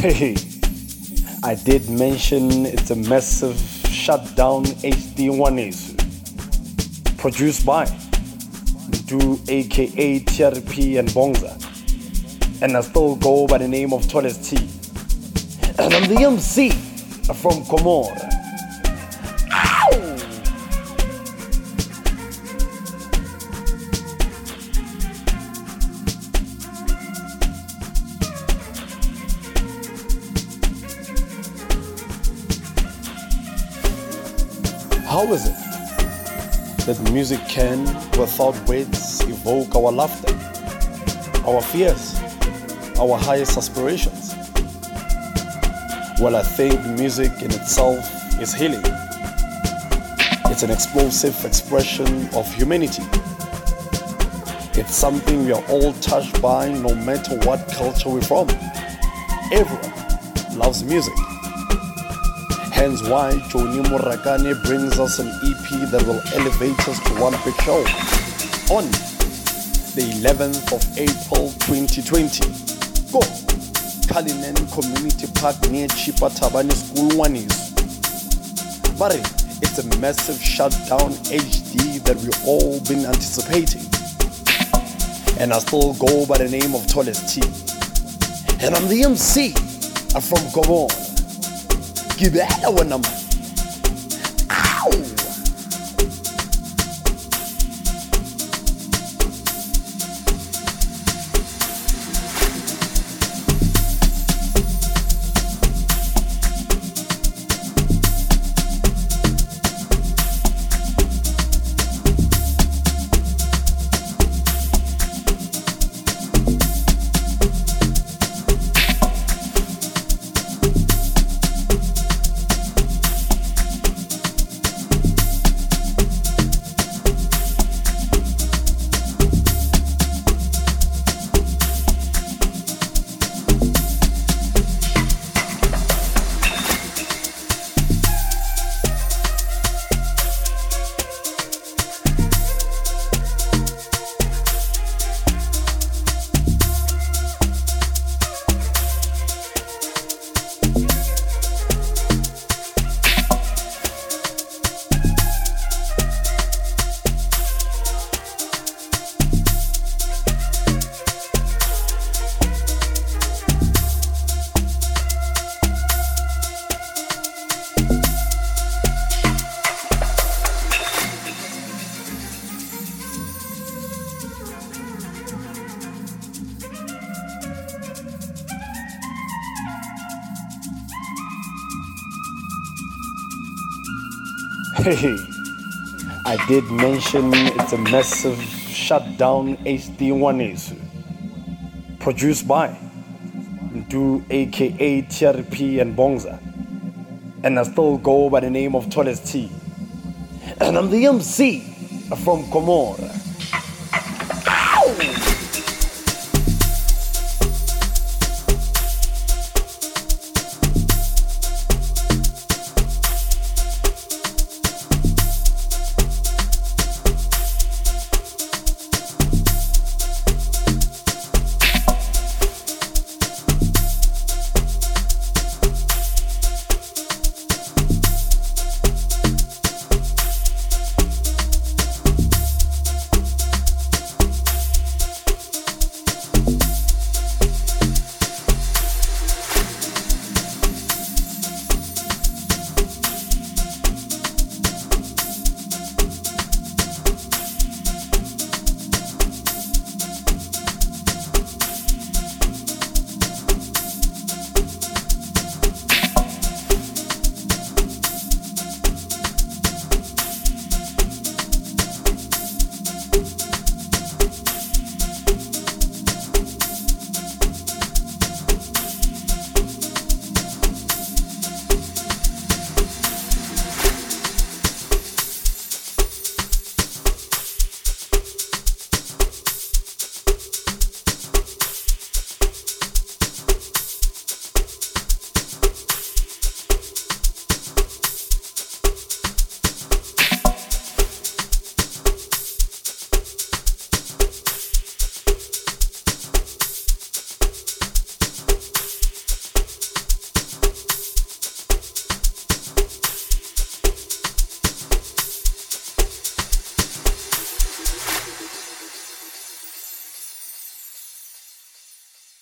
Hey, I did mention it's a massive shutdown HD1 is produced by Ndu aka TRP and Bongza, and I still go by the name of Tallest T, and I'm the MC from Comora. How is it that music can, without words, evoke our laughter, our fears, our highest aspirations? Well, I think music in itself is healing. It's an explosive expression of humanity. It's something we are all touched by, no matter what culture we're from. Everyone loves music. Hence why Joni Murakane brings us an EP that will elevate us to one big show on the 11th of April 2020. Go! Cullinan Community Park near Chipa Tabani School 1 is. But it's a massive shutdown HD that we've all been anticipating. And I still go by the name of Tallest T. And I'm the MC from Gobon. Gibela wena man. Ow! Hey, I did mention it's a massive shutdown HD1 is produced by Ndu aka TRP and Bongza, and I still go by the name of Tallest T, and I'm the MC from Comora.